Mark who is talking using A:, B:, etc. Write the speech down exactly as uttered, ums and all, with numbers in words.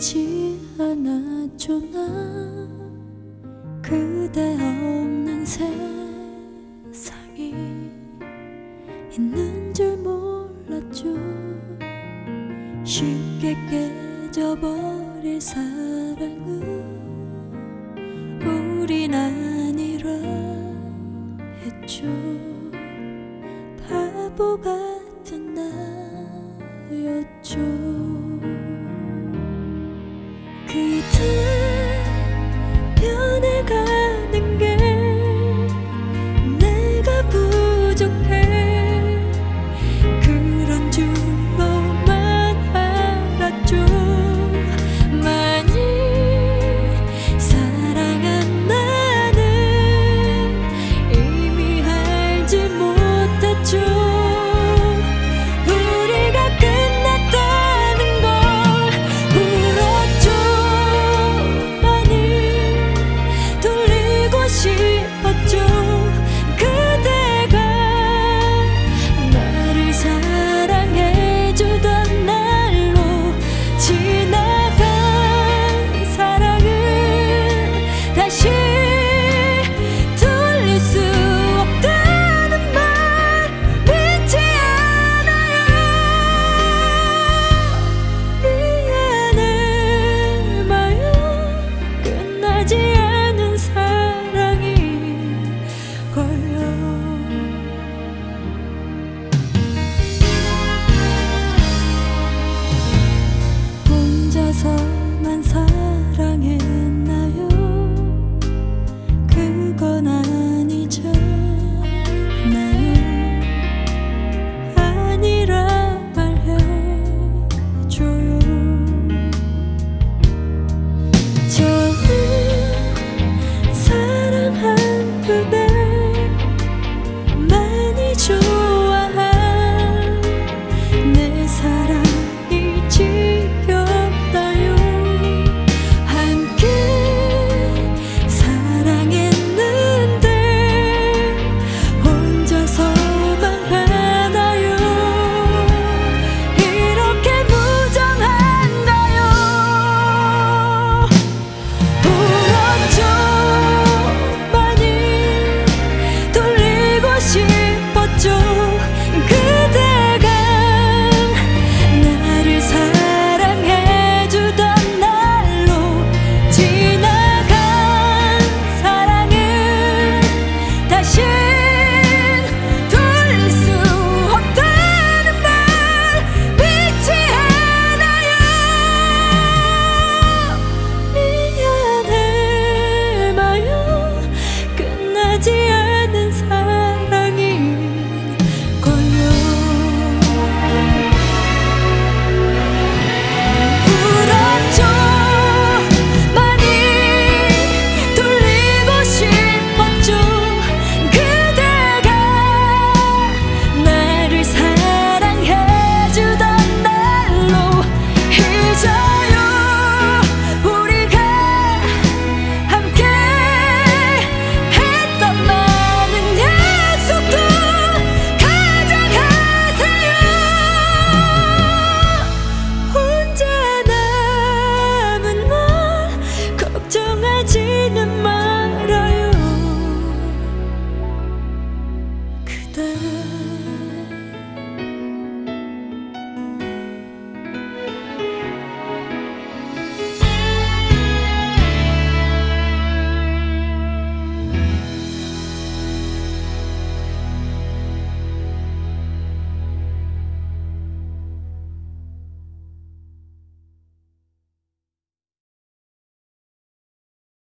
A: 보이지 않았죠. 난 그대 없는 세상이 있는 줄 몰랐죠. 쉽게 깨져버릴 사랑은 우린 아니라 했죠. 바보 같은 나였죠. 그대 변해가는 게 내가 부족해 그런 줄로만 알았죠. 많이 사랑한 나는 이미 알지 못했죠. 우리가 끝났다는 걸 울었죠. 많이 돌리고 싶었죠. 그대가 나를 사랑해주던 날로 지나간 사랑은 다시 돌릴 수 없다는 말 믿지 않아요. 미안해 마요. 끝나지 않은 사랑이 걸려. 혼자서만 사랑했나요? 그건 아니잖아요. 아니라 말해줘요. 처음 사랑한 그대 많이 좋아한 내 사랑이 지겹나요? 함께 사랑했는데 혼자서만 가나요? 이렇게 무정한가요? 울었죠. 많이 돌리고 싶었죠. 그대가 나를 사랑해주던 날로 지나간 사랑은 다신 돌릴 수 없다는 말 믿지 않아요. 미안해 마요. 끝나지 않은 사랑이 걸려. 울었죠. 많이 돌리고 싶었죠. 그대가 나를 사랑해주던 날로 잊어요. 우리가 함께 했던 많은 약속도 가져가세요. 혼자 남은 날 걱정하지는 말아요. 그대